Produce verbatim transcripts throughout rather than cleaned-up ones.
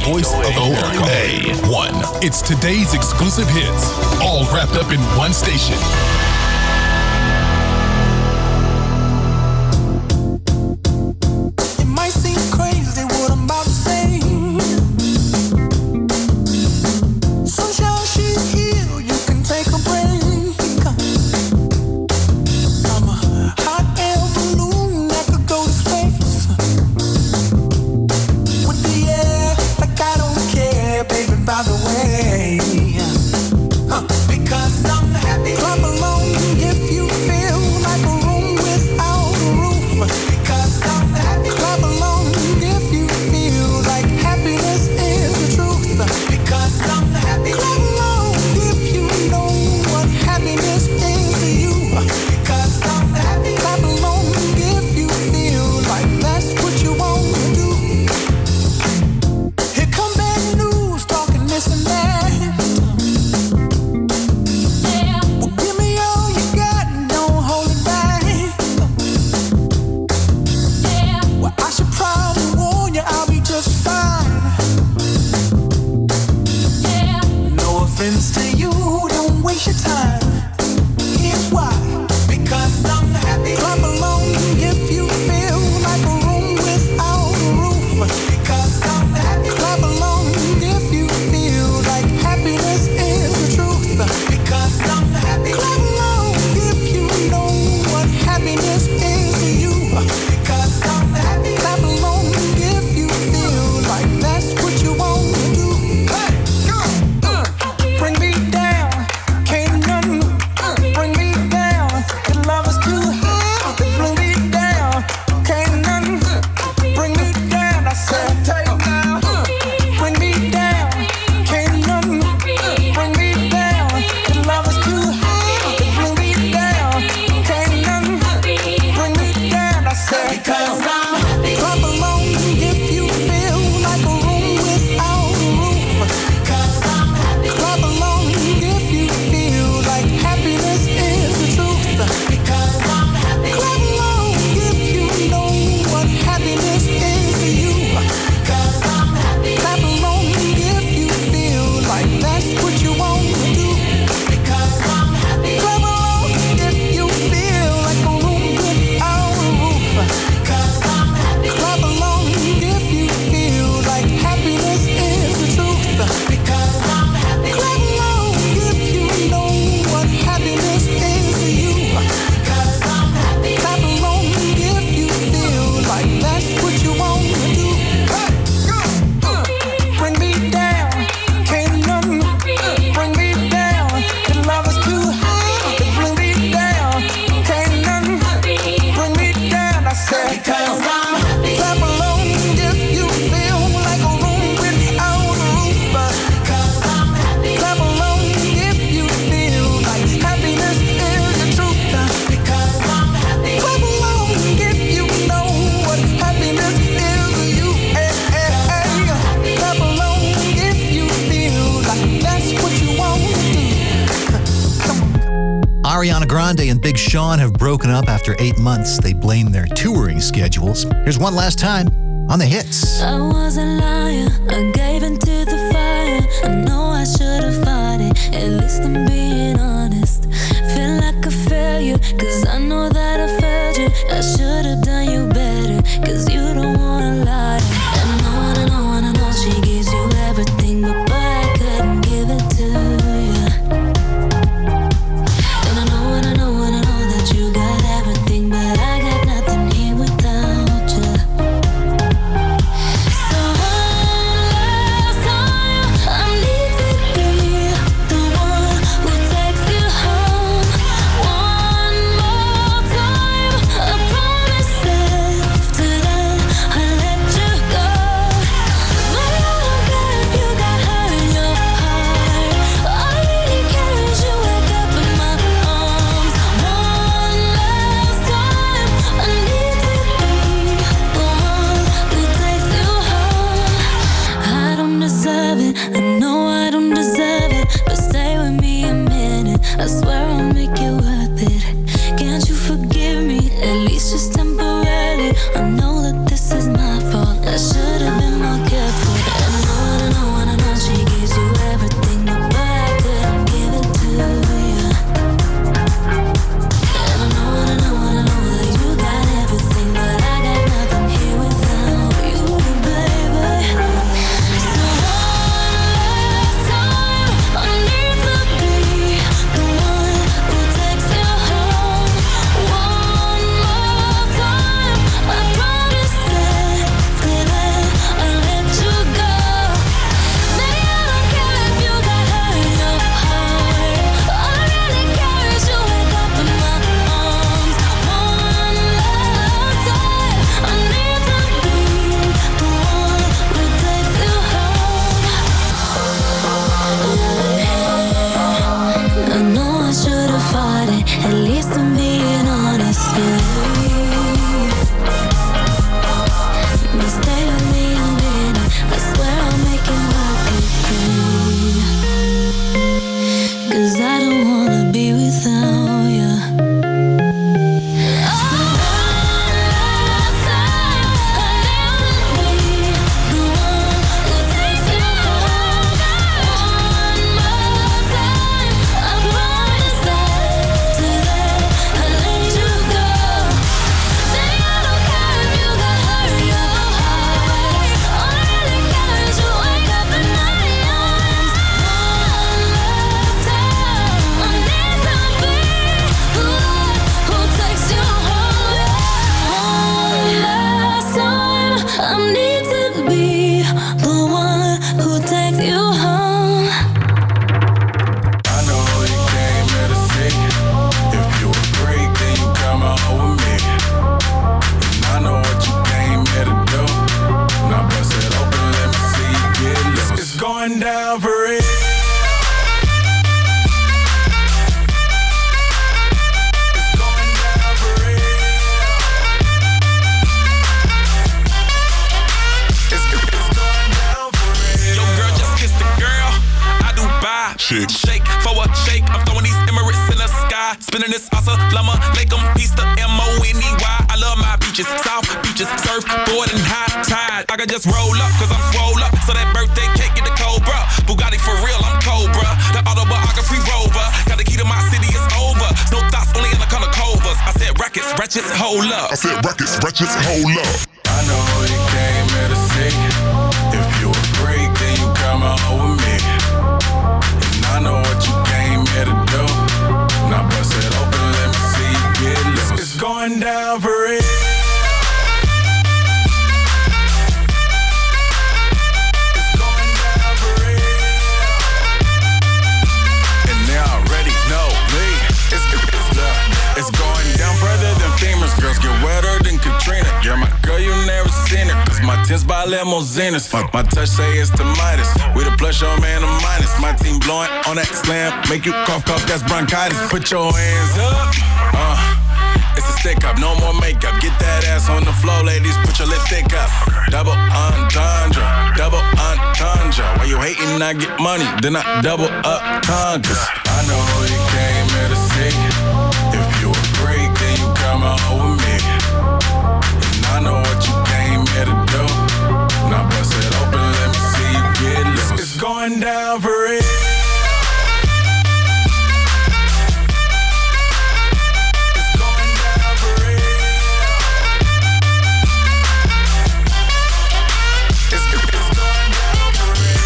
voice of America. A one. It's today's exclusive hits, all wrapped up in one station. It might seem crazy what I'm about to say. Sunshine, she's here, you can take a break. I'm a hot air balloon that could go to space. With the air, like I don't care, baby, by the way. Huh. Because I'm happy. Clap along if you feel like a room without a roof. Because I'm happy. Clap along if you feel like happiness is the truth. Because I'm happy. Clap along if you know what happiness is to you. Because I'm happy. Clap along if you feel like that's what you want to do. Here come bad news, talking this and that. Well, give me all you got and don't hold it back. Well, I should probably warn you, I'll be just fine. No offense to you, don't waste your time. Here's why. Because I'm happy. Clap along if you feel like a room without a roof. Because I'm happy. Clap along if you feel like happiness is the truth. Because I'm happy. Clap along if you know what happiness is to you. Because I'm happy. Clap along if you feel like that's what you want to do. Hey, go, uh, bring me down, can't nothing uh, bring me down. The love is too high, bring me down, can't nothing uh, bring me down. I said, take now, uh, bring me down, can't nothing uh, bring me down. The love is too high, bring me down, can't nothing uh, bring me down. I said, because I'm happy. Clap along if you feel like a room without a roof. Because I'm happy. Clap along if you feel like happiness is the truth. Because I'm happy. Clap along if you know what happiness is to you. Because I'm happy. Clap along if you feel like that's what you want to do. Because I'm happy. Clap along if you feel like a room without a roof. Because I'm happy. Clap along if you feel like happiness is the truth. Because I'm happy. Clap along if you know what happiness is to you. Because I'm happy. Clap along if you feel like that's what you want to do. Hey, go, uh, bring me down, can't nothing uh, bring me down. The love is too high, bring me down, can't nothing uh, bring me down. I said, because I'm happy. Clap along if you feel like a room without a roof. Because I'm happy. Clap along if you feel like happiness is the truth. Because I'm happy. Clap along if you know what happiness is to you. Hey, hey, hey. Clap along if you feel like that's what you want to do. Ariana Grande and Big Sean have broken up after eight months. They blame their touring schedules. Here's one last time on the hits. I was a liar, I gave into the fire. I know I should have fought it, at least I'm being honest. Feel like a failure, cause I know that I failed you. I should have done you better, cause you don't wanna lie. And I know, and I know, and I know she gives you everything, but boy, I couldn't give it to you. And I know, and I know, and I know that you got everything, but I got nothing here without you. So hold going down for real. Shake. Shake for a shake. I'm throwing these Emirates in the sky. Spinning this asa llama. Make them piece the M O N E Y. I love my beaches. South beaches. Surf, board, and high tide. I can just roll up, cause I'm swole up. So that birthday cake get the Cobra. Bugatti for real, I'm Cobra. The autobiography rover. Got the key to my city, it's over. No thoughts, only in the color covers. I said rackets, wretches, hold up. I said rackets, wretches, hold up. I know you came here to see. If you a freak, then you come on with me. I know what you came here to do. Now bust it open, let me see you get loose. It's going down for real. It's going down for real. And they already know me. It's, it's, uh, it's going down further than famous girls. Get wetter than Katrina. You're my girl, you never seen it. Cause my tints by limousines. Fuck my touch, say it's the Midas. We the plus, your man, the minus. My team blowing on that slam. Make you cough, cough, that's bronchitis. Put your hands up. Uh, it's a stick up, no more makeup. Get that ass on the floor, ladies. Put your lipstick up. Double entendre, double entendre. Why you hating, I get money. Then I double up conquers. I know you came here to see. If you a freak, then you come on with me. And I know what you came here to do. Now bust it open, let me see you get loose. It's going down for real. It's going down for real. It's, it's going down for real.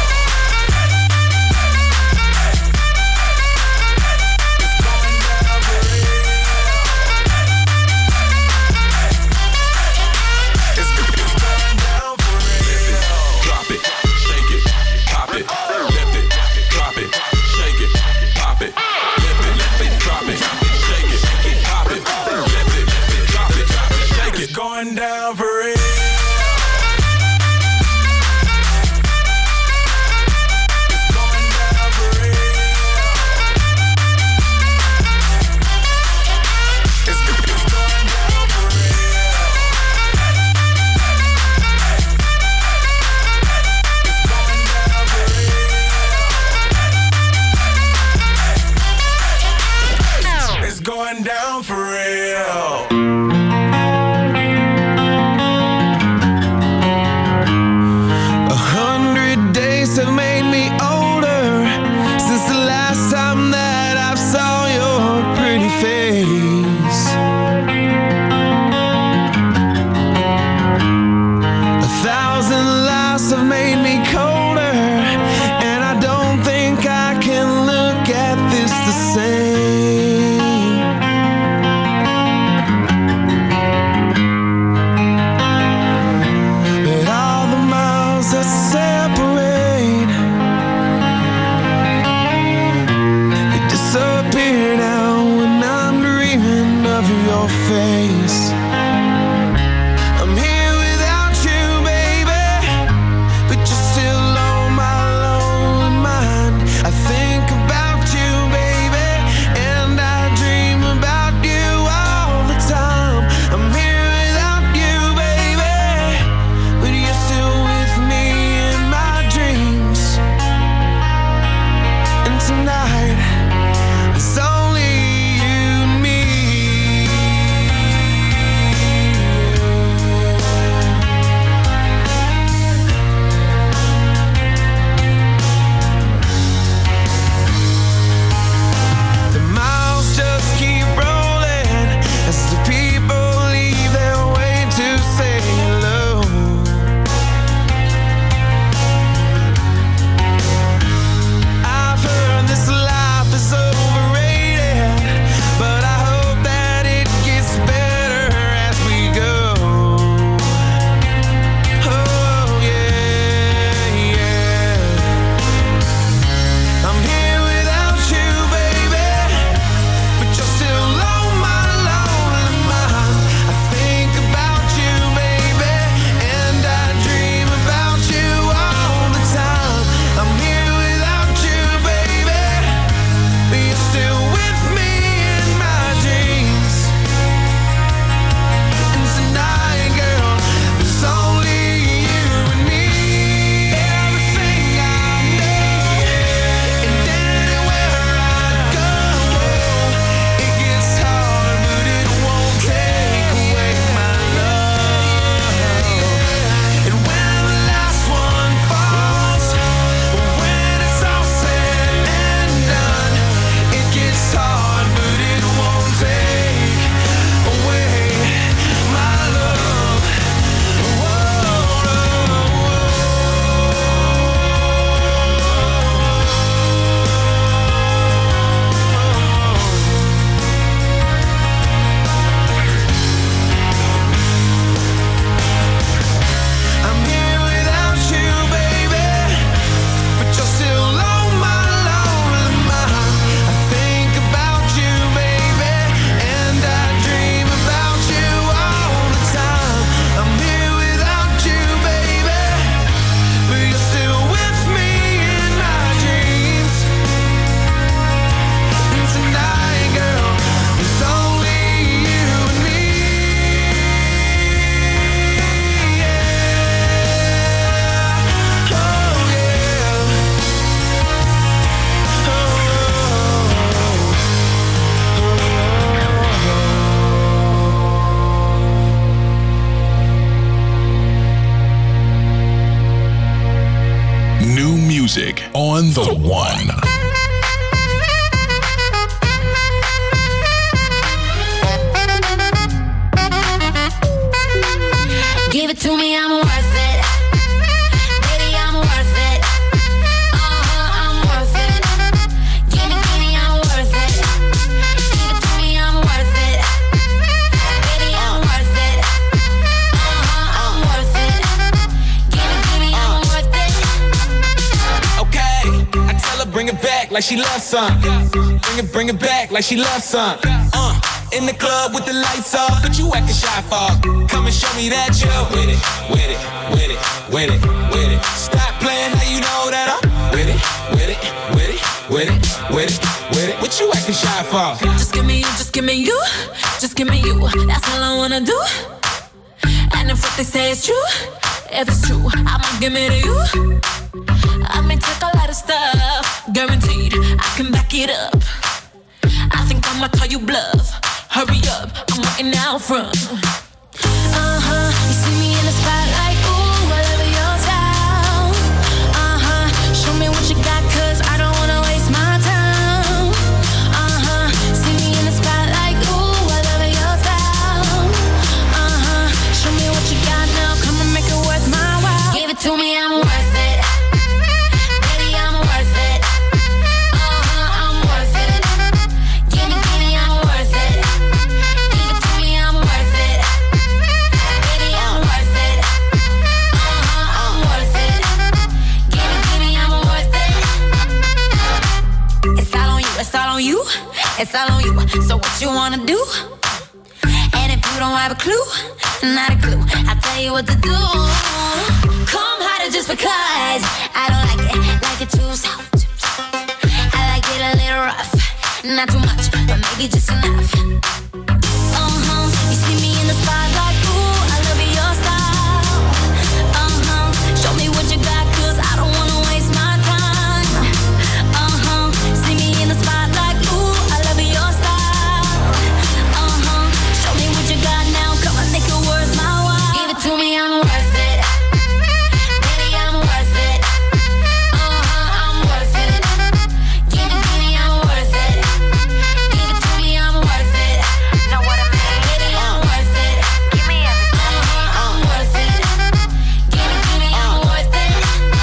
It's going down for real. It's, it's going down for real. Drop it, shake it, pop it, lift it, drop it, shake it, pop it, lift it, lift it, drop it, shake it, pop it, lift it, drop it, shake it. It's going down for real. It's going down for real. It's, it's going down for real. It's going down for real. It's going down for real. A hundred days have made me older since the last time that I saw your pretty face. A thousand lies have made me colder, and I don't think I can look at this the same. But all the miles that separate, they disappear now when I'm dreaming of your face. I'm here without you, baby, but you're still on my lonely mind. I think about you, baby, and I dream about you all the time. I'm here without you, baby, but you're still with me in new music on The One. Give it to me, I'm worth it. Baby, I'm worth it. Uh-huh, I'm worth it. Give me, give me, I'm worth it. Give it to me, I'm worth it. Baby, I'm worth it. Uh-huh, I'm worth it. Give me, give me, I'm worth it. Okay, I tell her bring it back like she loves some. Bring it, bring it back like she loves some. Uh. In the club with the lights off, but you acting shy for. Come and show me that you're with it, with it, with it, with it, with it. Stop playing, now you know that I'm with it, with it, with it, with it, with it, with it. What you acting shy for? Just give me you, just give me you, just give me you. That's all I wanna do. And if what they say is true, if it's true, I'ma give it to you. I may take a lot of stuff, guaranteed I can back it up. I think I'ma call you bluff. Hurry up, I'm waiting out front. Uh-huh, you see me in the spotlight, ooh, I love your style. Uh-huh, show me what you got, cause I don't wanna waste my time. Uh-huh, see me in the spotlight, ooh, I love your style. Uh-huh, show me what you got now, come and make it worth my while. Give it to me, I'm worth it. Baby, I'm worth it. Uh-huh, I'm worth it. Give me, give me, I'm worth it. It's all on you, it's all on you. So what you wanna do? And if you don't have a clue, not a clue, I'll tell you what to do. Come harder just because I don't like it, like it too soft. I like it a little rough, not too much, but maybe just enough. Uh-huh, you see me in the spotlight, ooh, I love your style. Uh-huh, show me what you got, cause I don't wanna waste my time. Uh-huh, see me in the spotlight, ooh, I love your style. Uh-huh, show me what you got now, come on, make it worth my while. Give it to me, I'm worth it. Baby, I'm worth it. Uh-huh, I'm worth it. Give me, give me, I'm worth it. Give it to me, I'm worth it. Know what I mean? Baby, I'm worth it. Give me everything. Uh-huh, I'm worth it. Give me, give me, I'm worth it.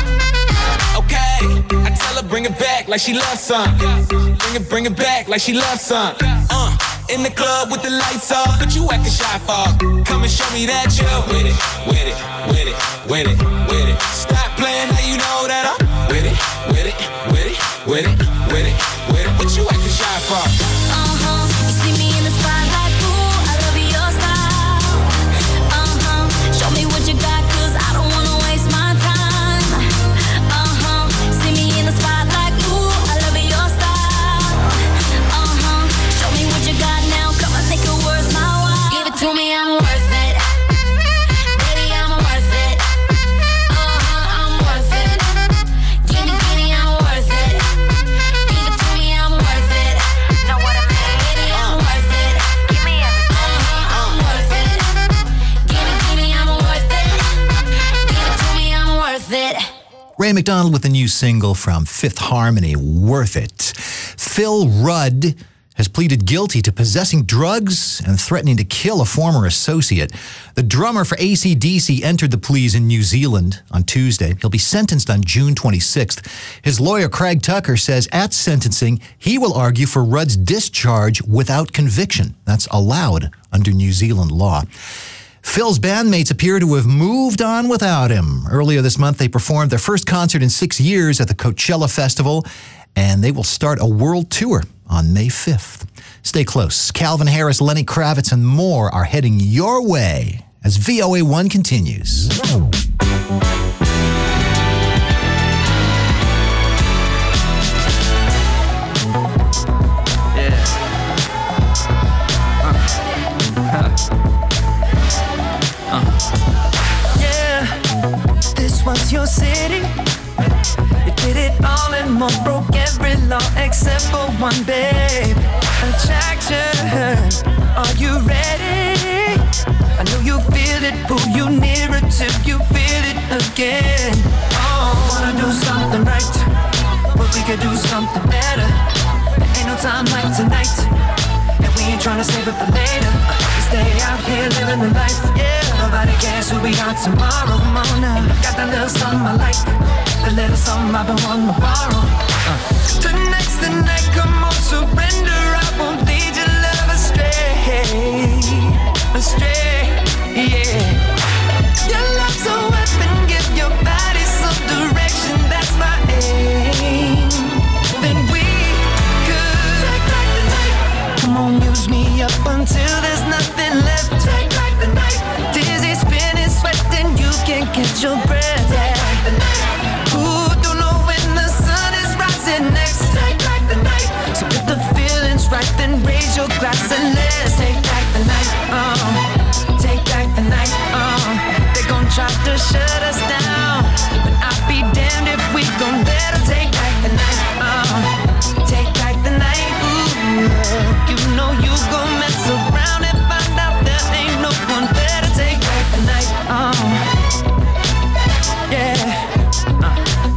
Okay, I tell her bring it back like she loves some. Bring it, bring it back like she loves some. Uh, in the club with the lights off, but you acting shy for. Come and show me that you're with it, with it, with it, with it, with it. Stop playing, now you know that I'm with it, with it, with it, with it, with it, with it. What you acting shy for? Uh-huh, you see me in the spotlight, ooh, I love your style. Uh-huh, show me what you got, cause I don't wanna waste my time. Uh-huh, see me in the spotlight, ooh, I love your style. Uh-huh, show me what you got now, come on, make it worth my while. Give it to me, I'm worth it. Baby, I'm worth it. Uh-huh, I'm worth it. Give me, give me, I'm worth it. Give it to me, I'm worth it. Know what I mean? Baby, I'm worth it. Give me everything. Uh-huh, I'm worth it. Give me, give me, I'm worth it. Give it to me, I'm worth it. Ray McDonald with a new single from Fifth Harmony, Worth It. Phil Rudd has pleaded guilty to possessing drugs and threatening to kill a former associate. The drummer for A C D C entered the pleas in New Zealand on Tuesday. He'll be sentenced on June twenty-sixth. His lawyer, Craig Tucker, says at sentencing, he will argue for Rudd's discharge without conviction. That's allowed under New Zealand law. Phil's bandmates appear to have moved on without him. Earlier this month, they performed their first concert in six years at the Coachella Festival, and they will start a world tour on May fifth. Stay close. Calvin Harris, Lenny Kravitz, and more are heading your way as V O A one continues. This was your city. You did it all and more, broke every law except for one, babe. Attraction, are you ready? I know you feel it, pull you nearer till you feel it again. Oh, wanna do something could do something better. There ain't no time like tonight, and we ain't trying to save it for later. We stay out here living the life, yeah. Nobody cares who we are tomorrow. Come on now. And I got that little something I like, the little something I've been wanting to borrow. uh. Tonight's the night, come on, surrender. I won't lead your love astray, astray, yeah. Your love's a weapon, give your body some direction, that's my aim. Then we could take back the night. Come on, use me up until there's nothing left. Take back the night. Dizzy, spinning, sweating, you can't catch your breath. Take back the night. Ooh, don't know when the sun is rising next. Take back the night. So if the feeling's right, then raise your glass and let's take back the night. Uh, take back the night. Uh, they gon' try to shut us down, but I'll be damned if we gon' let them take back the night. Uh, take back the night. Ooh, you know you gon' mess around and find out there ain't no one better. Take back the night. Uh, yeah. Uh.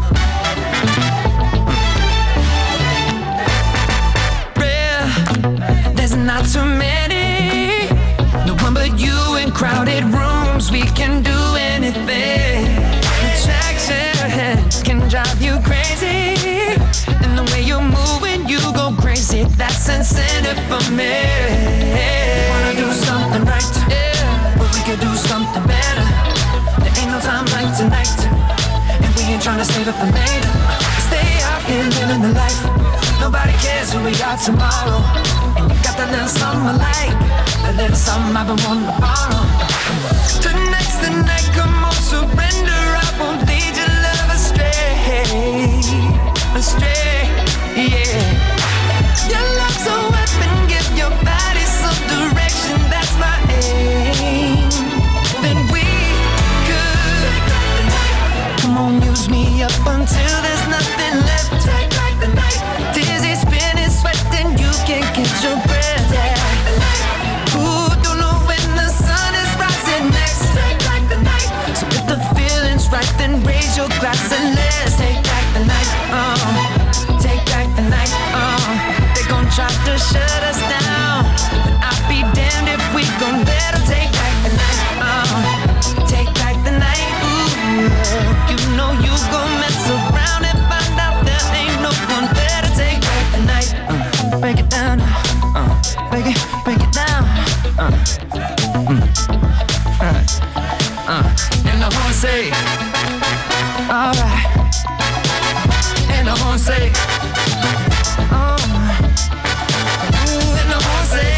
Rare, there's not too many. No one but you in crowded rooms. We can do anything. Attraction can drive you crazy, and the way you move when you go crazy, that's incentive for me. Wanna do something right, yeah, but we could do something better. There ain't no time like tonight, and we ain't tryna save it for later. Stay out here living the life. Nobody cares who we are tomorrow. And you got that little something I like, that little something I've been wanting to borrow. Tonight's the night, come on, surrender. I won't lead your love astray, astray, yeah. Your love's a weapon, give your body some direction, that's my aim. Then we could take back the night. Come on, use me up until there's nothing left. Take back the night. Dizzy, spinning, sweating, you can't catch your breath. Take back the night. Ooh, don't know when the sun is rising next. Take back the night. So if the feeling's right, then raise your glass and let's take back the night. Uh, take back the night. Uh, they gon' try to shut us down, but I'll be damned if we gon' let them take back the night. Uh, take back the night. Ooh, you know you gon' mess around and find out there ain't no one better. Take back the night. Uh, break it down. Uh, break it, break it down. Uh, mm. uh, uh. And the horn say, alright. And the horn say, oh. Ooh, and the horn say,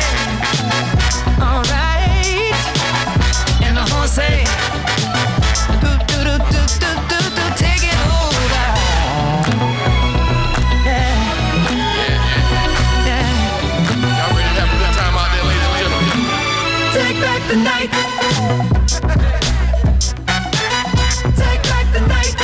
alright. And the horn say, do do do do do do do, take it over. Yeah, yeah. Y'all ready to have a good time out there, ladies and gentlemen? Take back the night. Take back the night.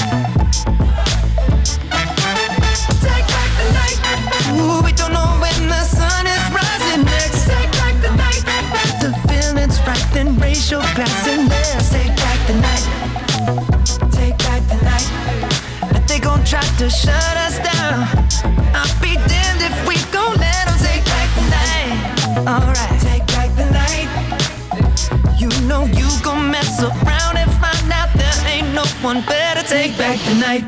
Take back the night. Ooh, we don't know when the sun is rising next. Take back the night. The feeling's right, then raise your glass and let's take back the night. Take back the night. But they gon' try to shut us down. I'll be damned if we gon' let them take back the night. Alright, take back the night. You know you gon' mess around and find out there ain't no one better. Take back the night.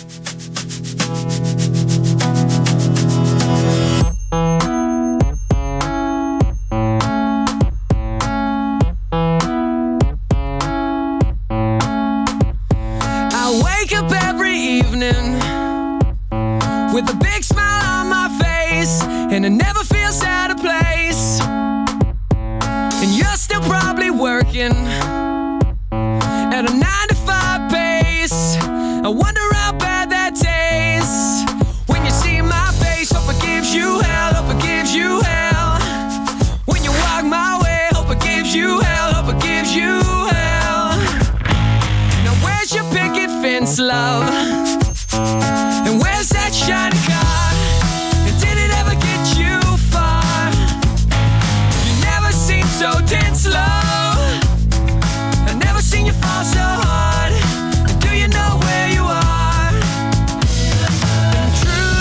I wake up every evening with a big smile on my face, and it never feels out of place. And you're still probably working at a nine to five pace. I wonder how bad that tastes when you see my face. Hope it gives you hell, hope it gives you hell. When you walk my way, hope it gives you hell, hope it gives you hell. Now where's your picket fence, love? And where's that shiny car? And did it ever get you far? You never seem so dead slow. I've never seen you fall so hard. Do you know where you are? And true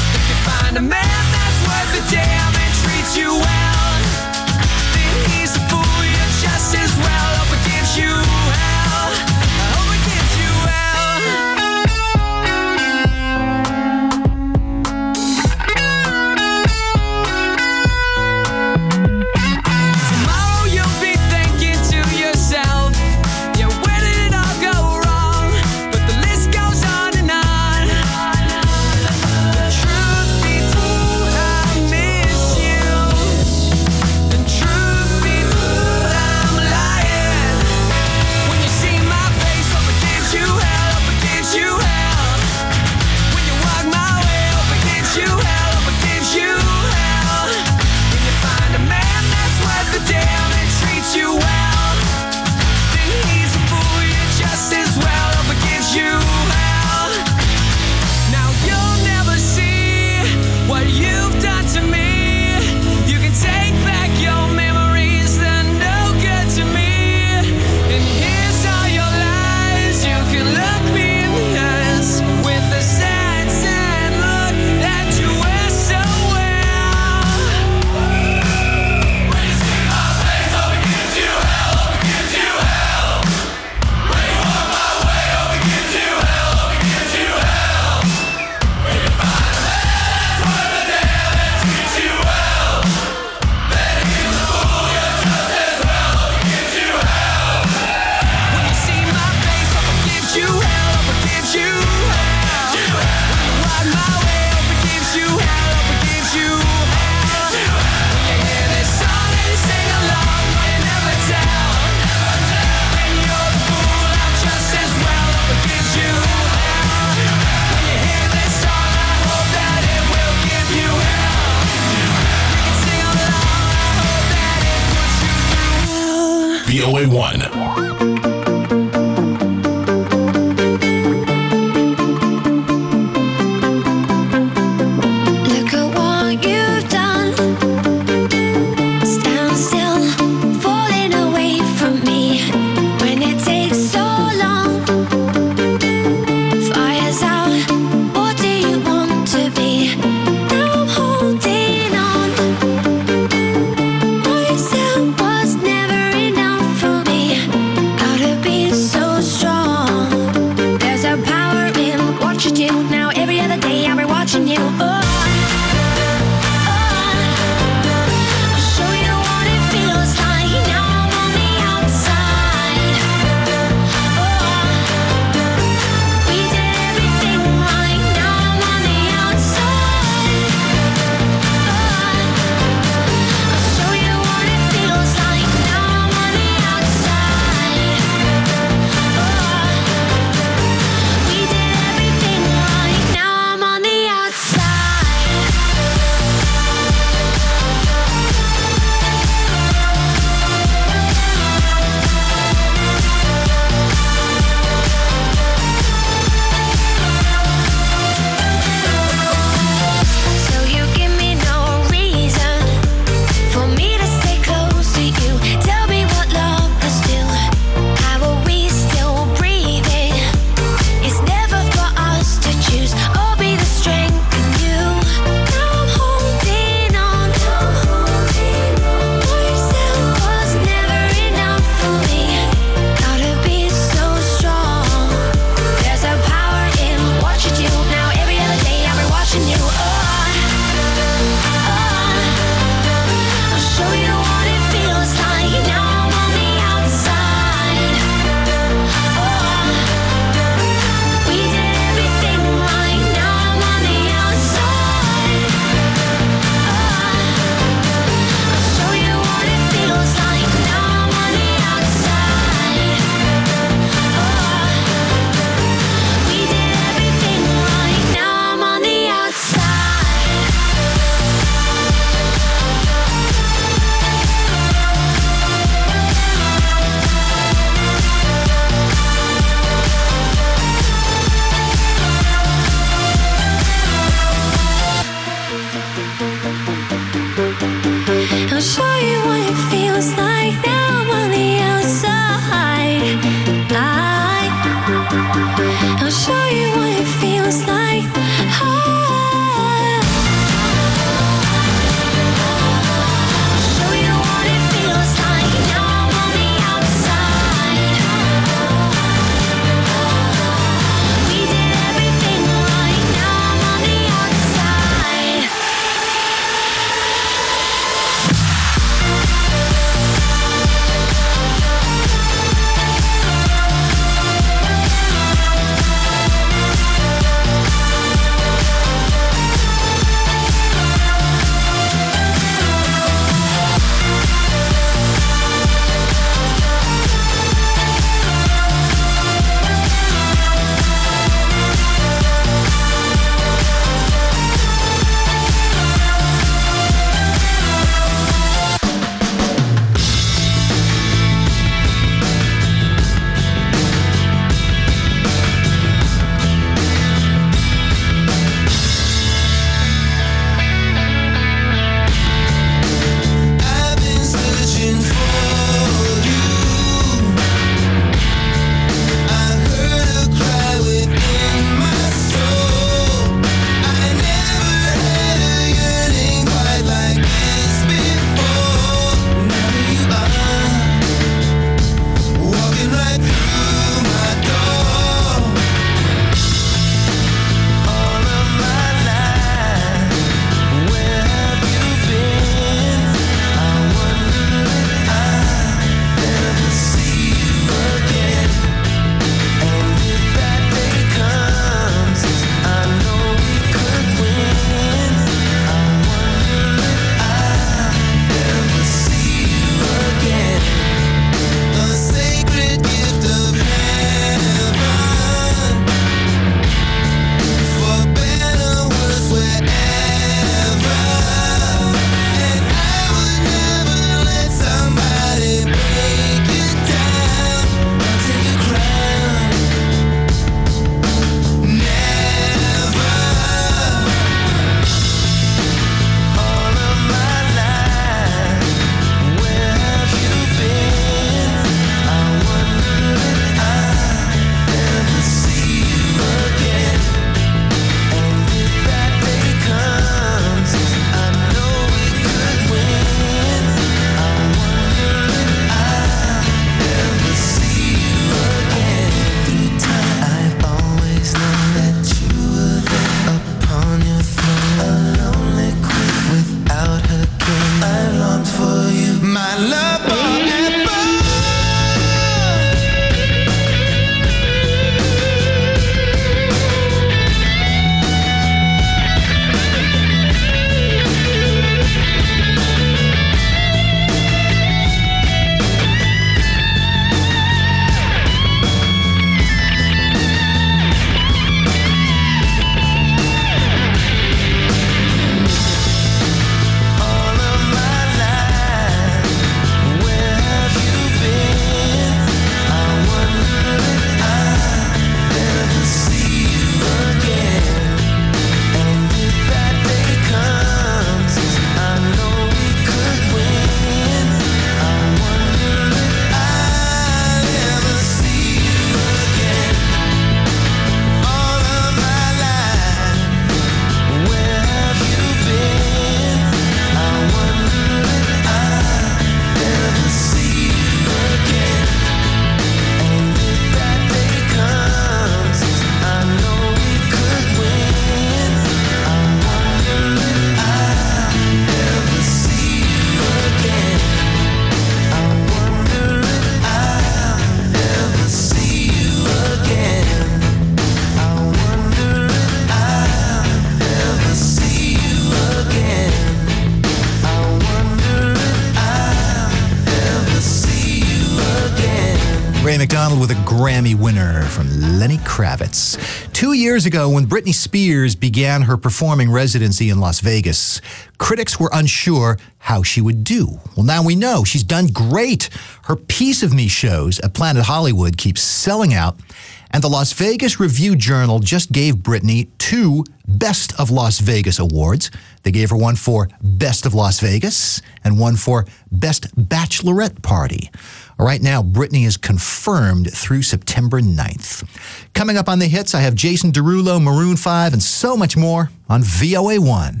Child with a Grammy winner from Lenny Kravitz. Two years ago, when Britney Spears began her performing residency in Las Vegas, critics were unsure how she would do. Well, now we know she's done great. Her Piece of Me shows at Planet Hollywood keep selling out, and the Las Vegas Review-Journal just gave Britney two Best of Las Vegas awards. They gave her one for Best of Las Vegas and one for Best Bachelorette Party. Right now, Britney is confirmed through September ninth. Coming up on the hits, I have Jason Derulo, Maroon five, and so much more on V O A one.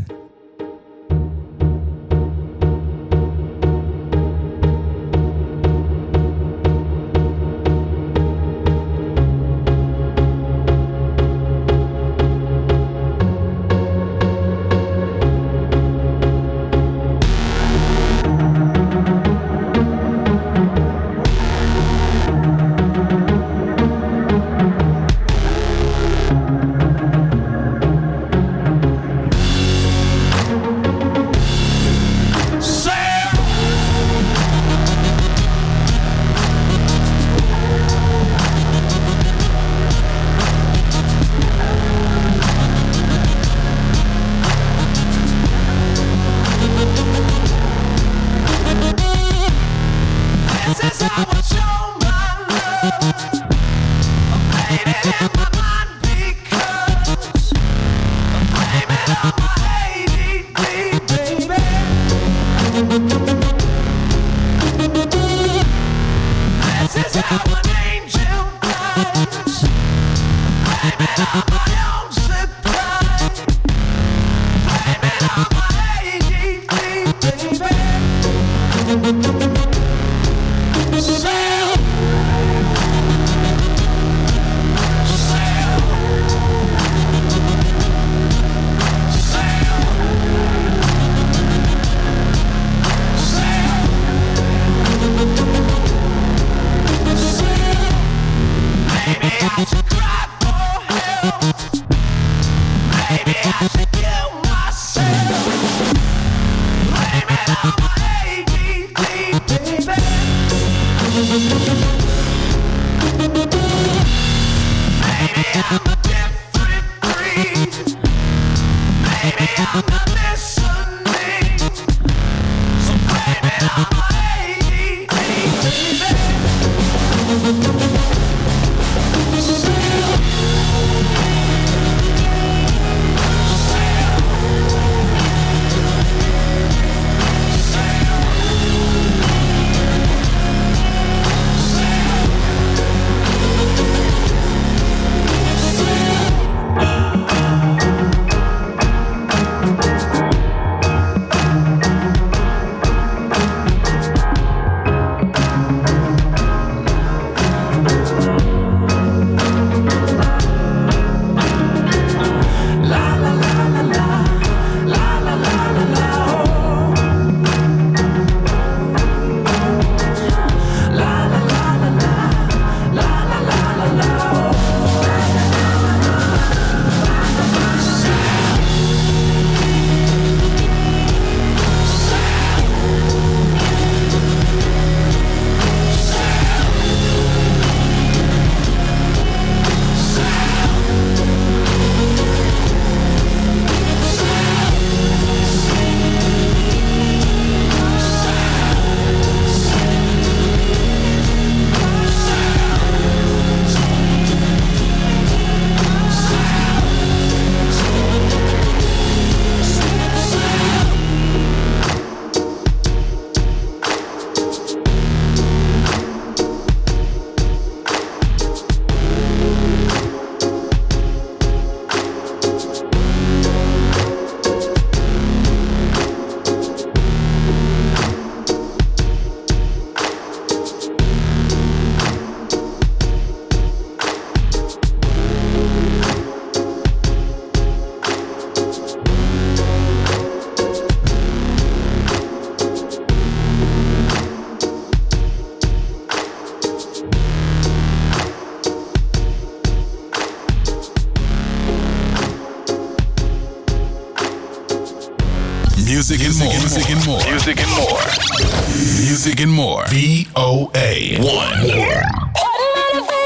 Music and more. Music and more. Music and more. Music and more. V O A one.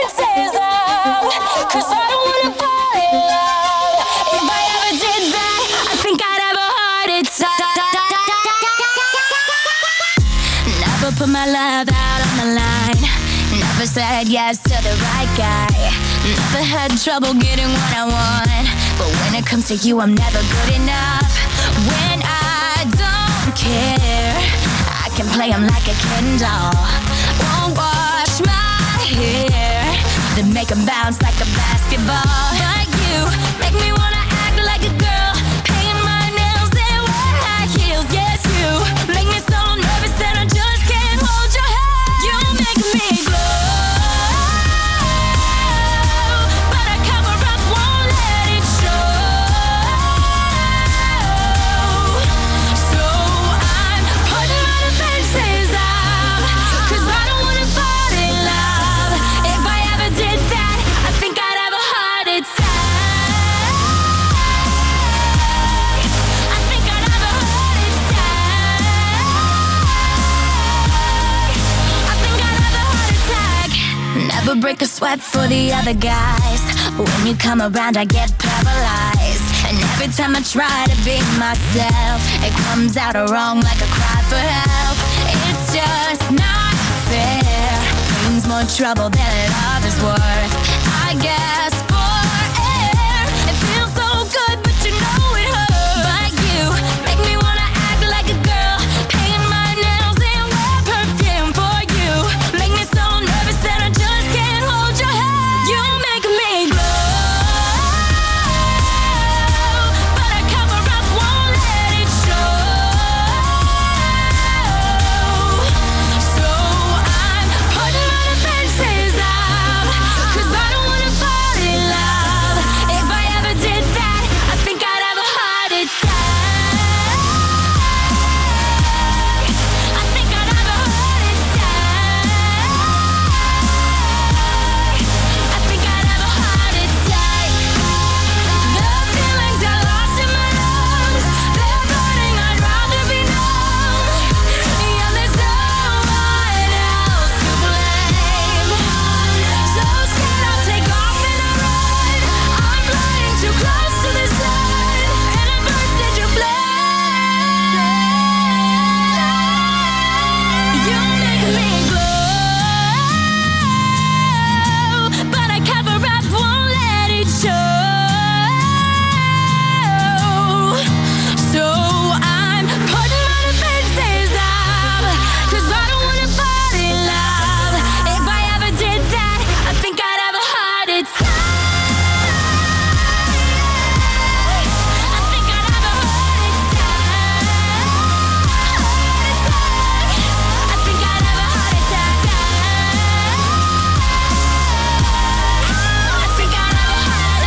my love out on the line. Never said yes to the right guy. Never had trouble getting what I want. But when it comes to you, I'm never good enough. When I don't care, I can play him like a Ken doll. Won't wash my hair, then make him bounce like a basketball. Like you, make me wanna act like a girl, paint my nails and wear high heels. Yes, you make me so nervous that I just can't hold your hand. You make me glow, but I cover up, won't let it show. So I'm putting my defenses up, 'cause I don't wanna fall in love. If I ever did that, I think I'd have a heart attack. I think I'd have a heart attack. I think I'd have a heart attack. Never break a sweat for the other guys. When you come around, I get paralyzed. And every time I try to be myself, it comes out wrong like a cry for help. It's just not fair. Brings more trouble than love is worth. I guess for air, it feels so good, but you know it hurts. But you make me wanna act like a girl, paint my nails and wear perfume. For you, make me so nervous that I just can't hold your hand. You make me glow, but I cover up, won't let it show. So I'm putting my defenses up, 'cause I don't wanna fall in love. If I ever did that, I think I'd have a heart attack. I think I'd have a heart attack. I think I'd have a heart attack. The feelings I lost in my lungs, they're burning, I'd rather be numb. Yeah, there's no one else to blame. So scared I'll take off and I run. I'm flying too close to the sun, and I burst into flame. You make me glow, but I cover up, won't let it show. So I'm putting my defenses up, 'cause I don't wanna fall in love. If I ever did that, I think I'd have a heart attack. I think I'd have a heart attack. Heart attack. I think I'd have a heart attack. I think I'd have a heart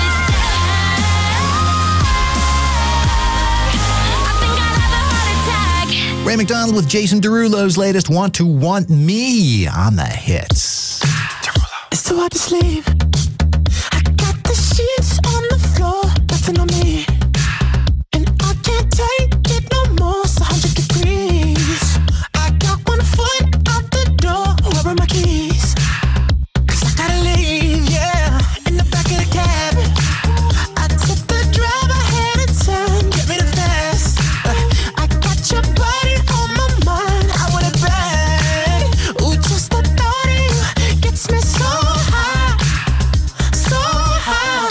attack. I think I'd have a heart attack. Ray McDonald with Jason Derulo's latest Want to Want Me on the hits. It's too hard to sleep. I got the sheets on the floor, nothing on me. And I can't take it no more, it's one hundred degrees. I got one foot out the door, where are my keys? 'Cause I gotta leave, yeah, in the back of the cab. I took the drive, I had a turn, get me the fast. Uh, I got your body on my mind, I want it bad. Ooh, just the thought of you gets me so high, so high.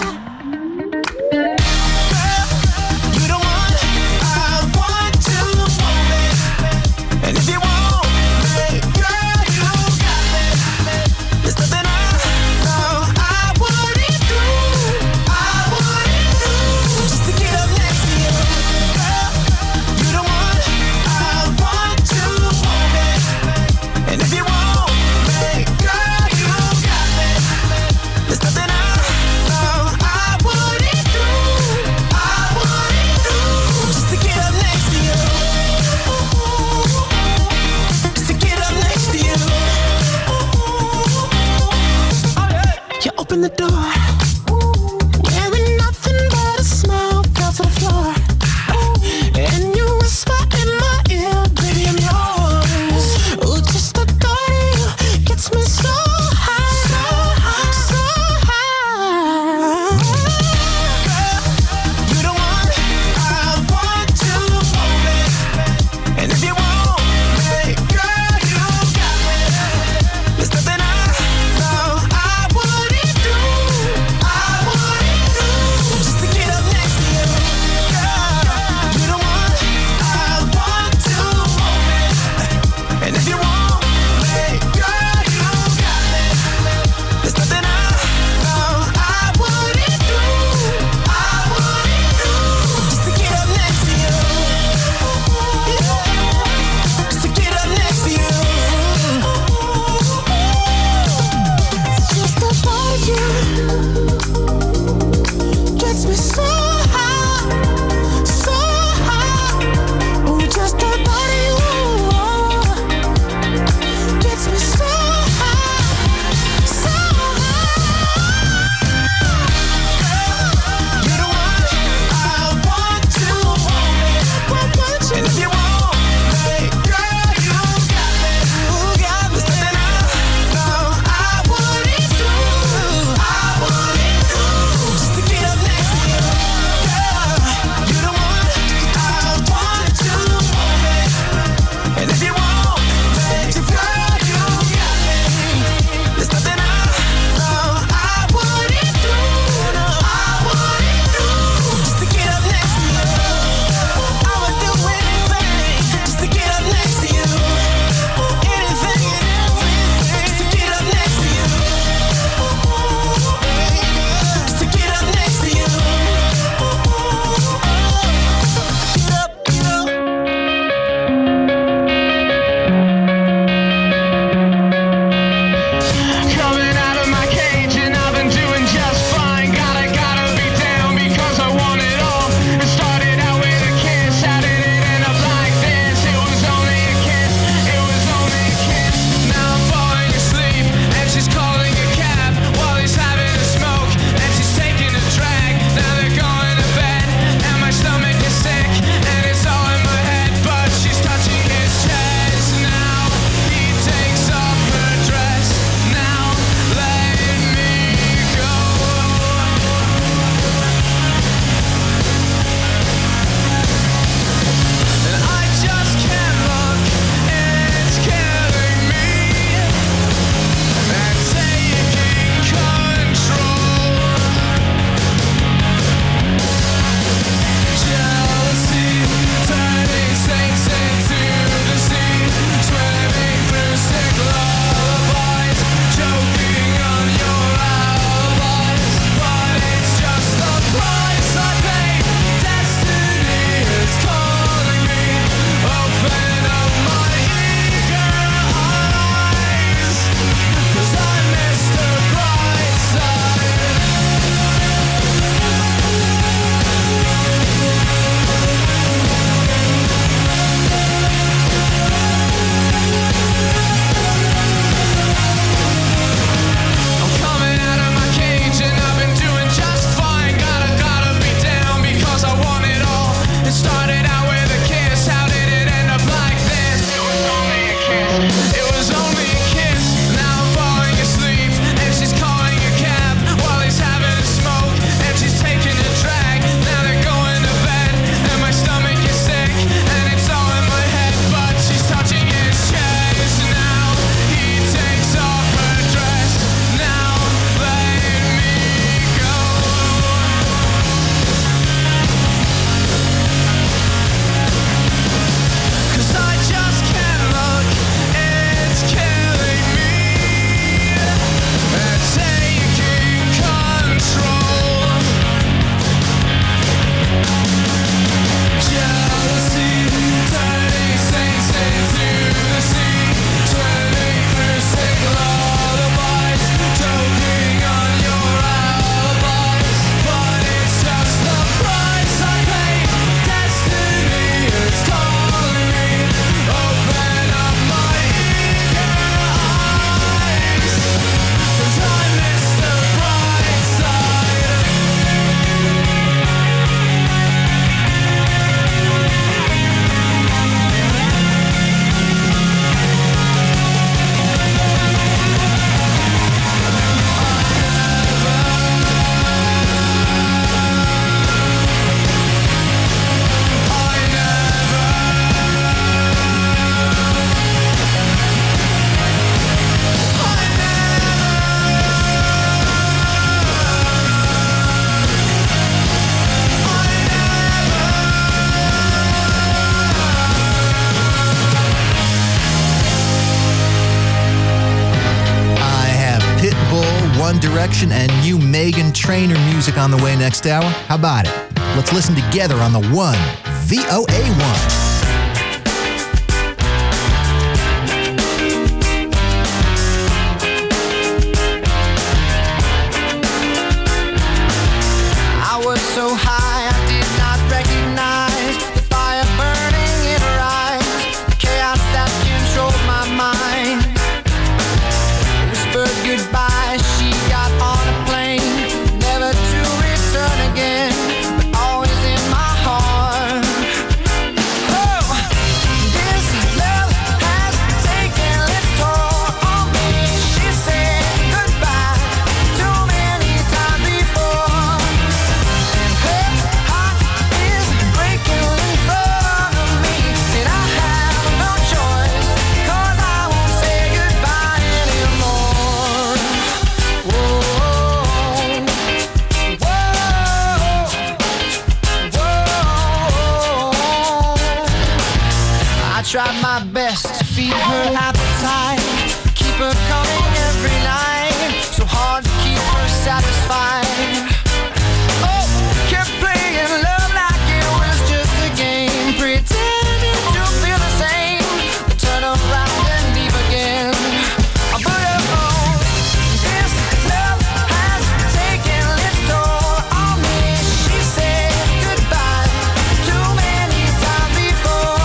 Girl, you the one I want to want me. And if you want me, girl, you got me. There's nothing I know I wouldn't do, I wouldn't do, just to get up next to you. Girl, you the one I want to want me. And if you want me, girl, you got me. There's nothing I know I wouldn't do, I wouldn't do, just to get up next to you. Just to get up next to you. You open the door, wearing nothing but a smile, fell to the floor. And you whisper in my ear, baby, I'm yours. Ooh, just the thought of you gets me so high, so high, so high. Girl, you the one I want to want me. And if you want me, girl, you got Direction and new Meghan Trainor music on the way next hour. How about it? Let's listen together on the one, V O A one. So high, I did not recognize the fire burning in her eyes, the chaos that controlled my mind. Whispered goodbye, she got on a plane, never to return again, but always in my heart. Oh, this love has taken its toll on me. She said goodbye too many times before. Tried my best to feed her appetite, keep her coming every night, so hard to keep her satisfied. Oh, kept playing love like it was just a game, pretending to feel the same, but turn around and leave again. I put her on. This love has taken its toll on me. She said goodbye too many times before.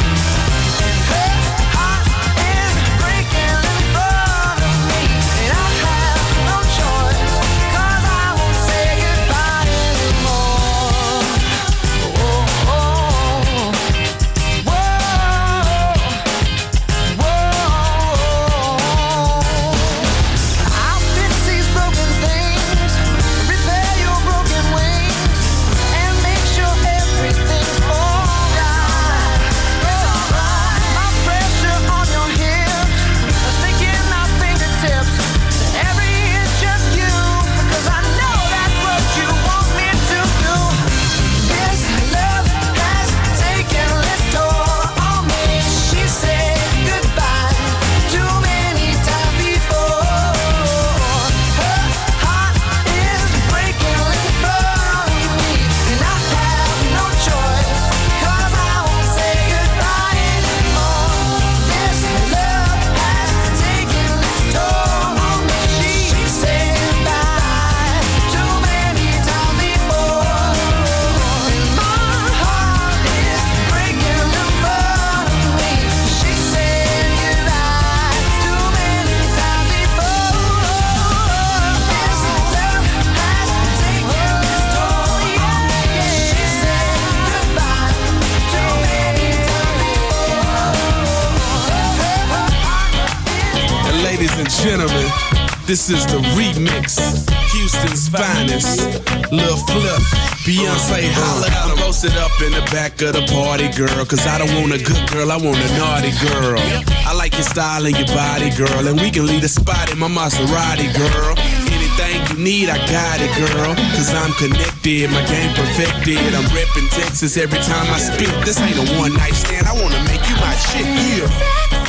Gentlemen, this is the remix, Houston's finest. Lil Flip, Beyonce, holla out. I'm posted up in the back of the party, girl, cause I don't want a good girl, I want a naughty girl. I like your style and your body, girl, and we can leave the spot in my Maserati, girl. Anything you need, I got it, girl, cause I'm connected, my game perfected. I'm reppin' Texas every time I spit. This ain't a one night stand, I wanna make you my chick, yeah.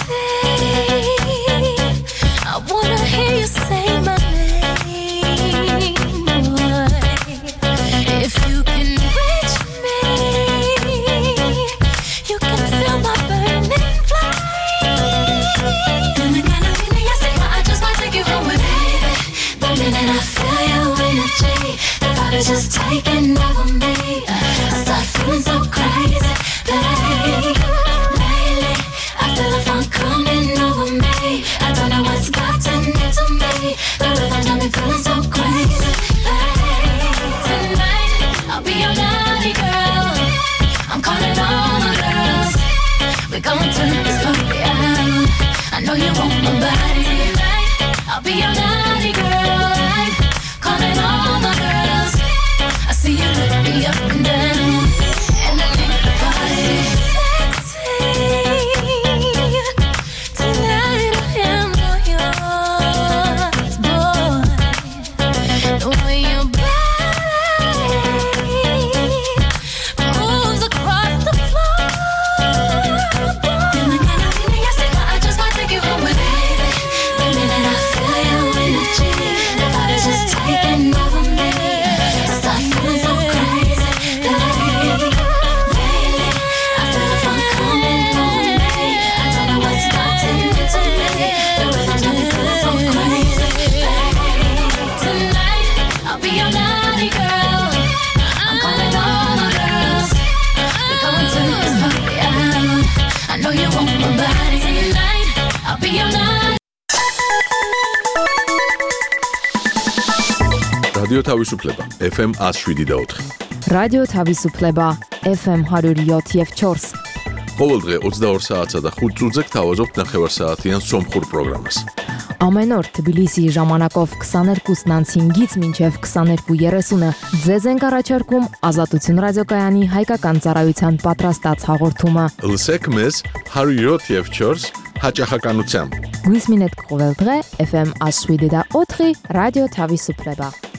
I wanna hear you say my name, boy. If you can reach me, you can feel my burning flame. And the kind of feeling I say, I just might take you home with me. The minute I feel your energy, the vibe is just taking over me. I start feeling so crazy, babe. Lately, I feel the fun coming over me. I don't know what's gotten into me. The rhythm got me feeling so crazy. Hey, tonight, I'll be your naughty girl. I'm calling all my girls. We're gonna turn this party out. I know you want my body. Tonight, I'll be your naughty girl. I'm calling all my girls. I see you look me up and down. I'll be your naughty girl. I'm calling all my girls. We're going to this party out. I know you want my body tonight. I'll be your naughty. Radio Tavisupleba F M one oh seven და ოთხი. Radio Tavisupleba F M one oh seven და četiri. ყოველდღე ოცდაორ საათსა და ხუთ წუთზე გთავაზობთ ნახევარსაათიან სომხურ პროგრამას. Ամեն օր Թբիլիսիի ժամանակով քսաներկուսն հինգից մինչև քսաներկու երեսունը ձեզ ենք առաջարկում Ազատություն ռադիոկայանի հայկական ծառայության պատրաստած հաղորդումը։ Լսեք մեզ one oh seven և չորս հաճախականությամբ։ Գույս մինետ կողել դղե F M one oh seven და ოთხი Radio Tavisupleba.